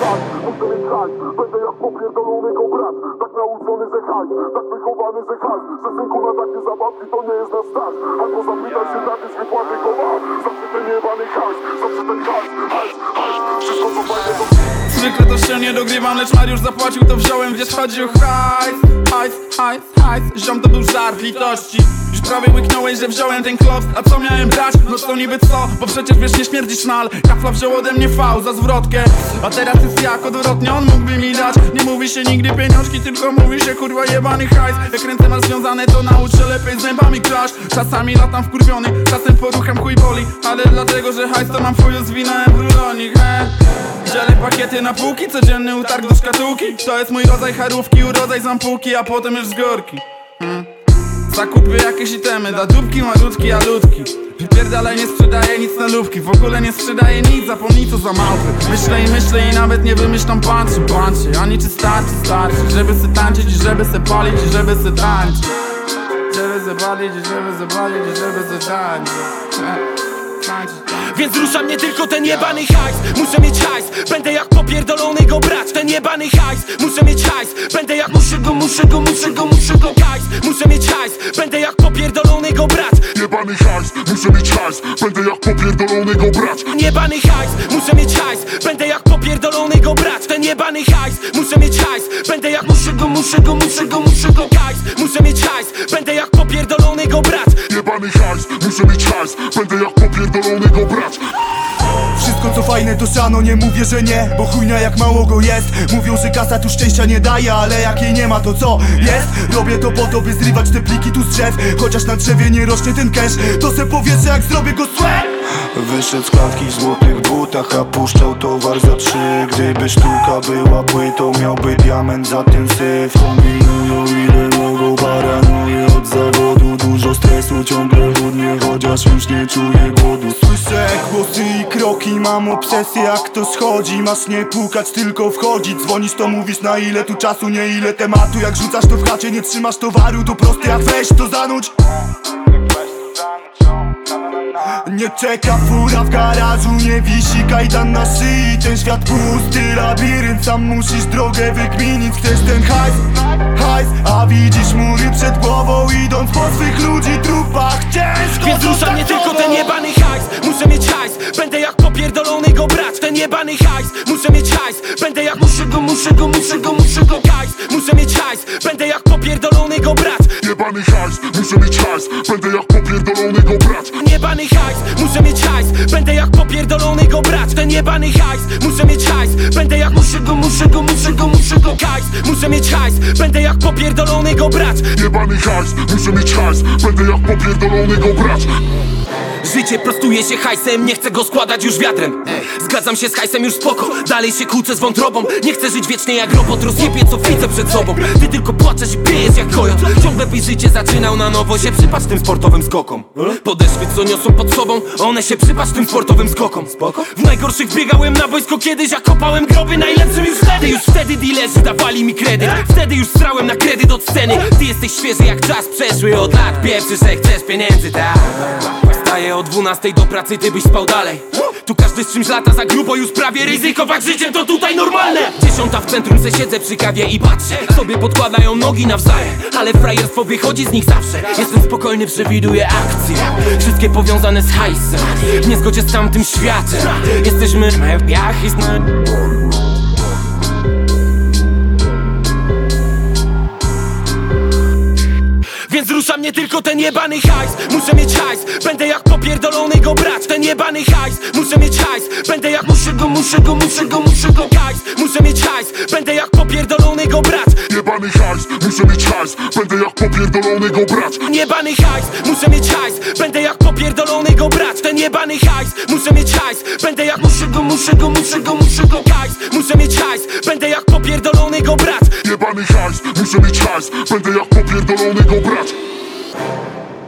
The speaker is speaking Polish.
hajs, muszę mieć hajs. Będę jak popierdolony go brat. Tak nauczony, że hajs, tak wychowany, że hajs. Że synku na takie zabawki to nie jest na stać. Albo zapytaj się taty, z wypłaty go ma. Zawsze ten jebany hajs, zawsze ten hajs, hajs, hajs. Wszystko co fajnie to... Zwykle to się nie dogrywam, lecz Mariusz zapłacił, to wziąłem, wiesz, chodzi o hajs. Hajs, hajs, hajs, ziom to był żart litości. Już prawie łyknąłeś, że wziąłem ten klops. A co miałem brać? No to niby co? Bo przecież wiesz, nie śmierdzi sznal. Kafla wziął ode mnie V za zwrotkę. A teraz jest jak odwrotnie, on mógłby mi dać. Nie mówi się nigdy pieniążki, tylko mówi się kurwa jebany hajs. Jak ręce masz związane, to naucz się lepiej zębami kraść. Czasami latam wkurwiony, czasem porucham chuj boli. Ale dlatego, że hajs to mam w chuju, zwinąłem brulonik, Dzielę pakiety na półki, codzienny utarg do szkatułki. To jest mój rodzaj charówki, urodzaj z ampułki, a potem już z górki. Zakupię jakieś itemy, da dupki, malutki, a ludki. Wypierdalaj, nie sprzedaję nic na lubki. W ogóle nie sprzedaję nic, zapomnij co za małpy. Myślę i nawet nie wymyślam punczy. Ani czy starczy, żeby se tańczyć i żeby se palić i żeby se tańczyć. Żeby se palić i żeby se palić i żeby se tańczyć. Więc rusza mnie tylko ten jebany hajs. Muszę mieć hajs, będę jak popierdolony go brać. Ten jebany hajs, muszę mieć hajs. Będę jak muszę go hajs. Muszę mieć hajs, będę jak popierdolony go brać. Jebany hajs, muszę mieć hajs. Będę jak popierdolony go brać. Jebany hajs, muszę mieć hajs. Będę jak popierdolony go brać. Ten jebany hajs, muszę mieć hajs. Będę jak muszę go hajs. Muszę mieć hajs, będę jak popierdolony go brać. Jebany hajs, muszę mieć hajs. Będę jak popierdolony go brać. Wszystko co fajne to siano, nie mówię, że nie, bo chujnia jak mało go jest. Mówią, że kasa tu szczęścia nie daje, ale jak jej nie ma, to co jest? Robię to po to, by zrywać te pliki tu z drzew. Chociaż na drzewie nie rośnie ten cash, to se powiesz, jak zrobię go słe. Wyszedł z klatki w złotych butach, a puszczał towar za 3. Gdyby sztuka była płytą, miałby diament za ten syf. Kombinują ile mogą, paranuję od zawodu. Dużo stresu, ciągle chudnie, chociaż już nie czuję głodu. Słyszę głosy i kroki, mam obsesję jak to schodzi. Masz nie pukać, tylko wchodzić. Dzwonisz to mówisz na ile tu czasu, nie ile tematu. Jak rzucasz to w chacie, nie trzymasz towaru, to prosty, a weź to zanudź. Nie czeka fura w garażu, nie wisi kajdan na szyi. Ten świat pusty labirynt, sam musisz drogę wykminić. Chcesz ten hajs, a widzisz mury przed głową. Idąc po swych ludzi trupach, ciężko. Więc rusza mnie tylko ten jebany hajs. Muszę mieć hajs, będę jak popierdolony go brać. Ten jebany hajs, muszę mieć hajs. Będę jak muszę go hajs. Muszę mieć hajs, będę jak popierdolony go brać. Jebany hajs, muszę mieć hajs. Będę jak popierdolony go brać. Jebany hajs, muszę mieć hajs. Będę jak popierdolony go brać. Ten jebany hajs, muszę mieć hajs. Będę jak muszę go hajs. Muszę mieć hajs, będę jak popierdolony go brać. Jebany hajs, muszę mieć hajs. Będę jak popierdolony go brać. Życie prostuje się hajsem, nie chcę go składać już wiatrem. Zgadzam się z hajsem, już spoko, dalej się kłócę z wątrobą. Nie chcę żyć wiecznie jak robot, rozjebie co widzę przed sobą. Ty tylko płaczesz i piejesz jak kojot. Ciągle byś życie zaczynał na nowo, się przypatrz tym sportowym skokom. Podeszwy co niosą pod sobą, one się przypatrz tym sportowym skokom. W najgorszych biegałem na wojsko kiedyś, a kopałem groby najlepszym już wtedy dealerzy dawali mi kredyt. Wtedy już strałem na kredyt od sceny. Ty jesteś świeży jak czas przeszły od lat. Pieprzysz, że chcesz pieniędzy, tak? Wstaję o 12 do pracy, ty byś spał dalej. Tu każdy z czymś lata za grubo, już prawie ryzykować życiem to tutaj normalne. 10 w centrum se siedzę przy kawie i patrzę. Sobie podkładają nogi nawzajem, ale frajerstwo wychodzi z nich zawsze. Jestem spokojny, przewiduję akcje, wszystkie powiązane z hajsem. W niezgodzie z tamtym światem jesteśmy w piach i Więc rusza mnie tylko ten jebany hajs. Muszę mieć hajs, będę jak popierdolony go brać. Ten jebany hajs, muszę mieć hajs. Będę jak muszę go hajs. Muszę mieć hajs, będę jak popierdolony go brać. Jebany hajs, muszę mieć hajs. Będę jak popierdolony go brać. Jebany hajs, muszę mieć hajs. Będę jak popierdolony go brać. Ten jebany hajs, muszę mieć hajs. Będę jak muszę go hajs. Muszę mieć hajs, będę jak popierdolony go brać. Jebany hajs, muszę mieć hajs. Będę jak popierdolony go brać.